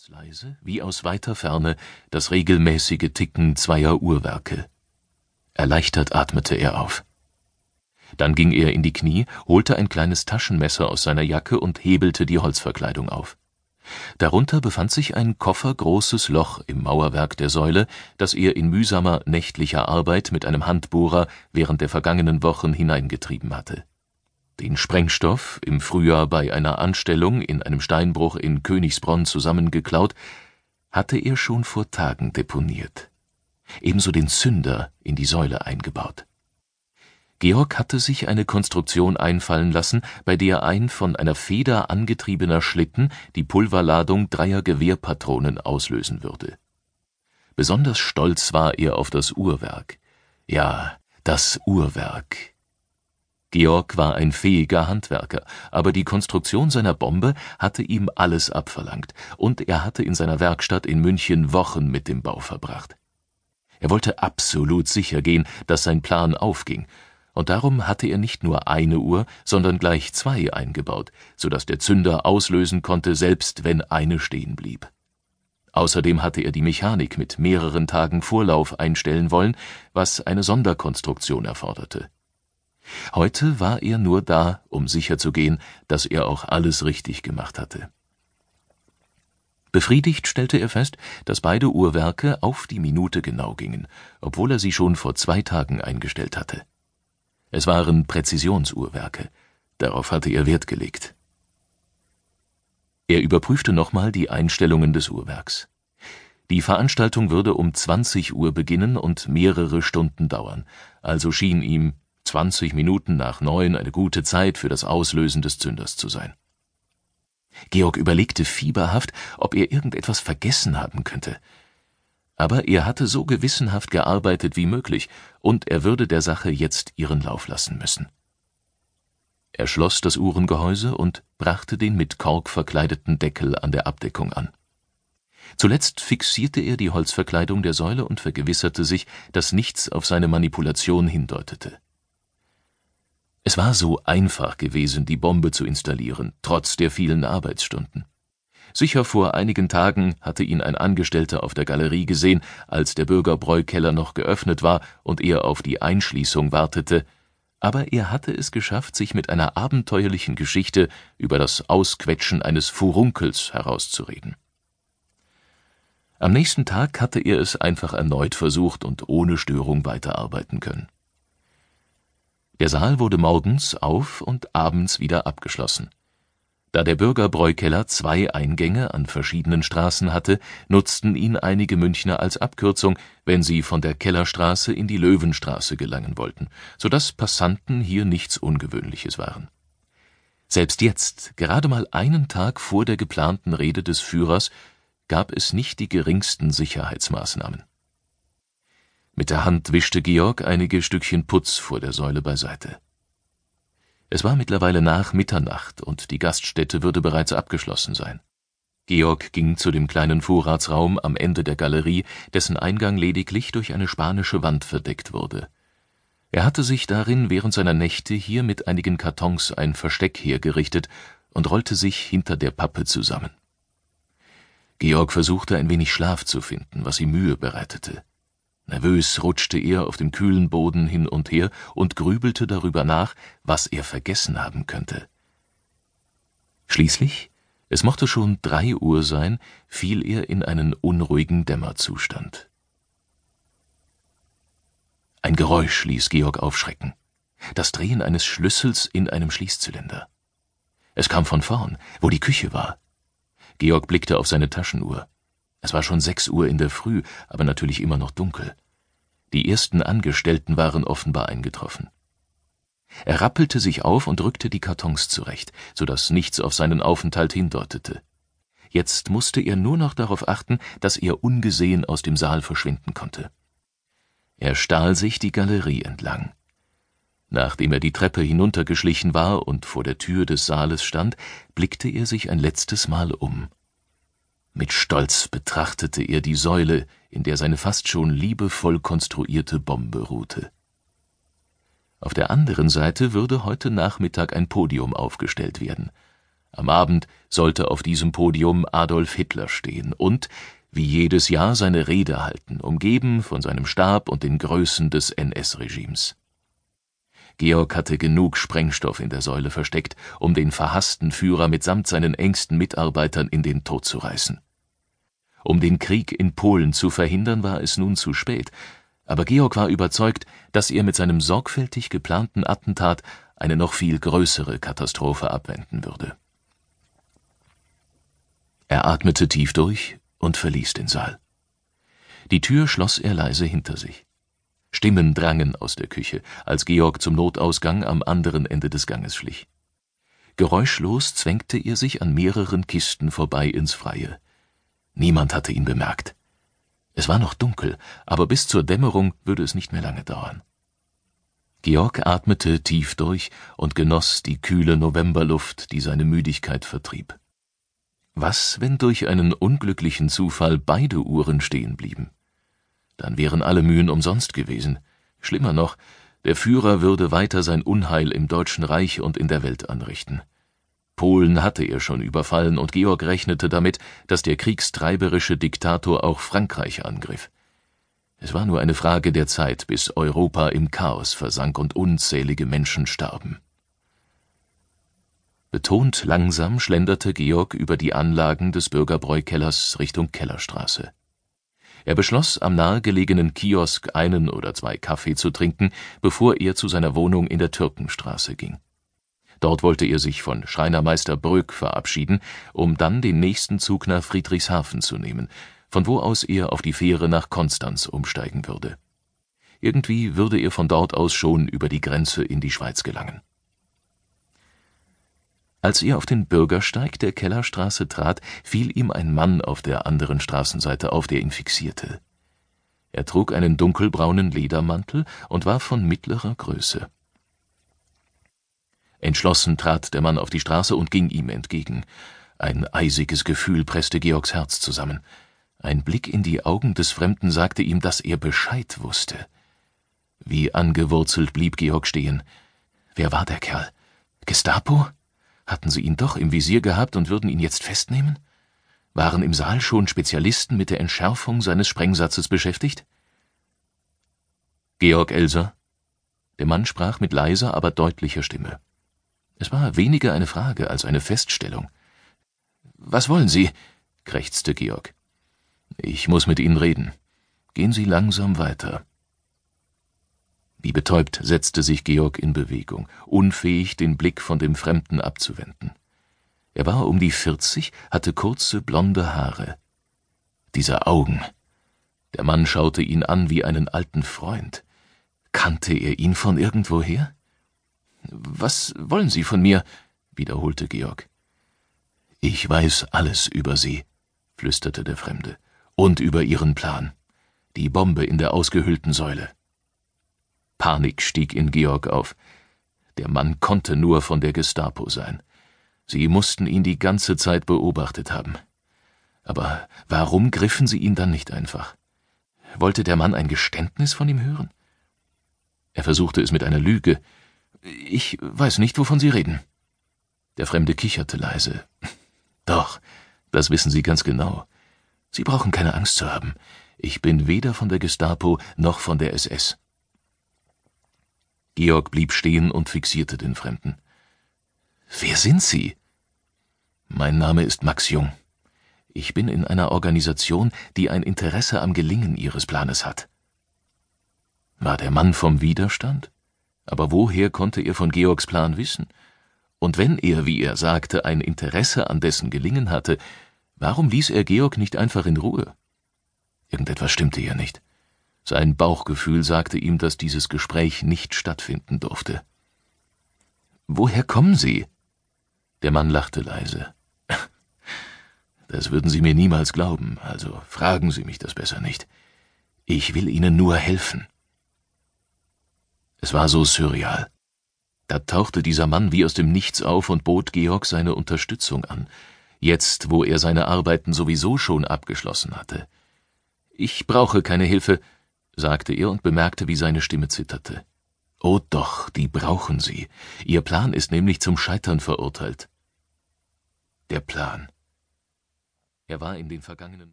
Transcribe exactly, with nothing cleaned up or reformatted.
Ganz leise, wie aus weiter Ferne, das regelmäßige Ticken zweier Uhrwerke. Erleichtert atmete er auf. Dann ging er in die Knie, holte ein kleines Taschenmesser aus seiner Jacke und hebelte die Holzverkleidung auf. Darunter befand sich ein koffergroßes Loch im Mauerwerk der Säule, das er in mühsamer nächtlicher Arbeit mit einem Handbohrer während der vergangenen Wochen hineingetrieben hatte. Den Sprengstoff, im Frühjahr bei einer Anstellung in einem Steinbruch in Königsbronn zusammengeklaut, hatte er schon vor Tagen deponiert. Ebenso den Zünder in die Säule eingebaut. Georg hatte sich eine Konstruktion einfallen lassen, bei der ein von einer Feder angetriebener Schlitten die Pulverladung dreier Gewehrpatronen auslösen würde. Besonders stolz war er auf das Uhrwerk. Ja, das Uhrwerk. Georg war ein fähiger Handwerker, aber die Konstruktion seiner Bombe hatte ihm alles abverlangt, und er hatte in seiner Werkstatt in München Wochen mit dem Bau verbracht. Er wollte absolut sicher gehen, dass sein Plan aufging, und darum hatte er nicht nur eine Uhr, sondern gleich zwei eingebaut, so dass der Zünder auslösen konnte, selbst wenn eine stehen blieb. Außerdem hatte er die Mechanik mit mehreren Tagen Vorlauf einstellen wollen, was eine Sonderkonstruktion erforderte. Heute war er nur da, um sicherzugehen, dass er auch alles richtig gemacht hatte. Befriedigt stellte er fest, dass beide Uhrwerke auf die Minute genau gingen, obwohl er sie schon vor zwei Tagen eingestellt hatte. Es waren Präzisionsuhrwerke, darauf hatte er Wert gelegt. Er überprüfte nochmal die Einstellungen des Uhrwerks. Die Veranstaltung würde um zwanzig Uhr beginnen und mehrere Stunden dauern, also schien ihm zwanzig Minuten nach neun eine gute Zeit für das Auslösen des Zünders zu sein. Georg überlegte fieberhaft, ob er irgendetwas vergessen haben könnte. Aber er hatte so gewissenhaft gearbeitet wie möglich, und er würde der Sache jetzt ihren Lauf lassen müssen. Er schloss das Uhrengehäuse und brachte den mit Kork verkleideten Deckel an der Abdeckung an. Zuletzt fixierte er die Holzverkleidung der Säule und vergewisserte sich, dass nichts auf seine Manipulation hindeutete. Es war so einfach gewesen, die Bombe zu installieren, trotz der vielen Arbeitsstunden. Sicher vor einigen Tagen hatte ihn ein Angestellter auf der Galerie gesehen, als der Bürgerbräu-Keller noch geöffnet war und er auf die Einschließung wartete, aber er hatte es geschafft, sich mit einer abenteuerlichen Geschichte über das Ausquetschen eines Furunkels herauszureden. Am nächsten Tag hatte er es einfach erneut versucht und ohne Störung weiterarbeiten können. Der Saal wurde morgens auf und abends wieder abgeschlossen. Da der Bürgerbräu-Keller zwei Eingänge an verschiedenen Straßen hatte, nutzten ihn einige Münchner als Abkürzung, wenn sie von der Kellerstraße in die Löwenstraße gelangen wollten, so dass Passanten hier nichts Ungewöhnliches waren. Selbst jetzt, gerade mal einen Tag vor der geplanten Rede des Führers, gab es nicht die geringsten Sicherheitsmaßnahmen. Mit der Hand wischte Georg einige Stückchen Putz vor der Säule beiseite. Es war mittlerweile nach Mitternacht und die Gaststätte würde bereits abgeschlossen sein. Georg ging zu dem kleinen Vorratsraum am Ende der Galerie, dessen Eingang lediglich durch eine spanische Wand verdeckt wurde. Er hatte sich darin während seiner Nächte hier mit einigen Kartons ein Versteck hergerichtet und rollte sich hinter der Pappe zusammen. Georg versuchte ein wenig Schlaf zu finden, was ihm Mühe bereitete. Nervös rutschte er auf dem kühlen Boden hin und her und grübelte darüber nach, was er vergessen haben könnte. Schließlich, es mochte schon drei Uhr sein, fiel er in einen unruhigen Dämmerzustand. Ein Geräusch ließ Georg aufschrecken. Das Drehen eines Schlüssels in einem Schließzylinder. Es kam von vorn, wo die Küche war. Georg blickte auf seine Taschenuhr. Es war schon sechs Uhr in der Früh, aber natürlich immer noch dunkel. Die ersten Angestellten waren offenbar eingetroffen. Er rappelte sich auf und rückte die Kartons zurecht, so dass nichts auf seinen Aufenthalt hindeutete. Jetzt musste er nur noch darauf achten, dass er ungesehen aus dem Saal verschwinden konnte. Er stahl sich die Galerie entlang. Nachdem er die Treppe hinuntergeschlichen war und vor der Tür des Saales stand, blickte er sich ein letztes Mal um. Mit Stolz betrachtete er die Säule, in der seine fast schon liebevoll konstruierte Bombe ruhte. Auf der anderen Seite würde heute Nachmittag ein Podium aufgestellt werden. Am Abend sollte auf diesem Podium Adolf Hitler stehen und, wie jedes Jahr, seine Rede halten, umgeben von seinem Stab und den Größen des N S-Regimes. Georg hatte genug Sprengstoff in der Säule versteckt, um den verhassten Führer mitsamt seinen engsten Mitarbeitern in den Tod zu reißen. Um den Krieg in Polen zu verhindern, war es nun zu spät, aber Georg war überzeugt, dass er mit seinem sorgfältig geplanten Attentat eine noch viel größere Katastrophe abwenden würde. Er atmete tief durch und verließ den Saal. Die Tür schloss er leise hinter sich. Stimmen drangen aus der Küche, als Georg zum Notausgang am anderen Ende des Ganges schlich. Geräuschlos zwängte er sich an mehreren Kisten vorbei ins Freie. Niemand hatte ihn bemerkt. Es war noch dunkel, aber bis zur Dämmerung würde es nicht mehr lange dauern. Georg atmete tief durch und genoss die kühle Novemberluft, die seine Müdigkeit vertrieb. Was, wenn durch einen unglücklichen Zufall beide Uhren stehen blieben? Dann wären alle Mühen umsonst gewesen. Schlimmer noch, der Führer würde weiter sein Unheil im Deutschen Reich und in der Welt anrichten. Polen hatte er schon überfallen, und Georg rechnete damit, dass der kriegstreiberische Diktator auch Frankreich angriff. Es war nur eine Frage der Zeit, bis Europa im Chaos versank und unzählige Menschen starben. Betont langsam schlenderte Georg über die Anlagen des Bürgerbräukellers Richtung Kellerstraße. Er beschloss, am nahegelegenen Kiosk einen oder zwei Kaffee zu trinken, bevor er zu seiner Wohnung in der Türkenstraße ging. Dort wollte er sich von Schreinermeister Bröck verabschieden, um dann den nächsten Zug nach Friedrichshafen zu nehmen, von wo aus er auf die Fähre nach Konstanz umsteigen würde. Irgendwie würde er von dort aus schon über die Grenze in die Schweiz gelangen. Als er auf den Bürgersteig der Kellerstraße trat, fiel ihm ein Mann auf der anderen Straßenseite auf, der ihn fixierte. Er trug einen dunkelbraunen Ledermantel und war von mittlerer Größe. Entschlossen trat der Mann auf die Straße und ging ihm entgegen. Ein eisiges Gefühl presste Georgs Herz zusammen. Ein Blick in die Augen des Fremden sagte ihm, dass er Bescheid wusste. Wie angewurzelt blieb Georg stehen. Wer war der Kerl? Gestapo? Hatten sie ihn doch im Visier gehabt und würden ihn jetzt festnehmen? Waren im Saal schon Spezialisten mit der Entschärfung seines Sprengsatzes beschäftigt? Georg Elser? Der Mann sprach mit leiser, aber deutlicher Stimme. Es war weniger eine Frage als eine Feststellung. »Was wollen Sie?« krächzte Georg. »Ich muss mit Ihnen reden. Gehen Sie langsam weiter.« Wie betäubt setzte sich Georg in Bewegung, unfähig, den Blick von dem Fremden abzuwenden. Er war um die vierzig, hatte kurze, blonde Haare. Diese Augen. Der Mann schaute ihn an wie einen alten Freund. Kannte er ihn von irgendwoher? »Was wollen Sie von mir?« wiederholte Georg. »Ich weiß alles über Sie«, flüsterte der Fremde, »und über Ihren Plan. Die Bombe in der ausgehöhlten Säule.« Panik stieg in Georg auf. Der Mann konnte nur von der Gestapo sein. Sie mussten ihn die ganze Zeit beobachtet haben. Aber warum griffen sie ihn dann nicht einfach? Wollte der Mann ein Geständnis von ihm hören? Er versuchte es mit einer Lüge. »Ich weiß nicht, wovon Sie reden.« Der Fremde kicherte leise. »Doch, das wissen Sie ganz genau. Sie brauchen keine Angst zu haben. Ich bin weder von der Gestapo noch von der S S.« Georg blieb stehen und fixierte den Fremden. »Wer sind Sie?« »Mein Name ist Max Jung. Ich bin in einer Organisation, die ein Interesse am Gelingen Ihres Planes hat.« War der Mann vom Widerstand? Aber woher konnte er von Georgs Plan wissen? Und wenn er, wie er sagte, ein Interesse an dessen Gelingen hatte, warum ließ er Georg nicht einfach in Ruhe? Irgendetwas stimmte ja nicht. Sein Bauchgefühl sagte ihm, dass dieses Gespräch nicht stattfinden durfte. »Woher kommen Sie?« Der Mann lachte leise. »Das würden Sie mir niemals glauben, also fragen Sie mich das besser nicht. Ich will Ihnen nur helfen.« Es war so surreal. Da tauchte dieser Mann wie aus dem Nichts auf und bot Georg seine Unterstützung an, jetzt, wo er seine Arbeiten sowieso schon abgeschlossen hatte. »Ich brauche keine Hilfe«, sagte er und bemerkte, wie seine Stimme zitterte. »Oh doch, die brauchen Sie. Ihr Plan ist nämlich zum Scheitern verurteilt.« Der Plan. Er war in den vergangenen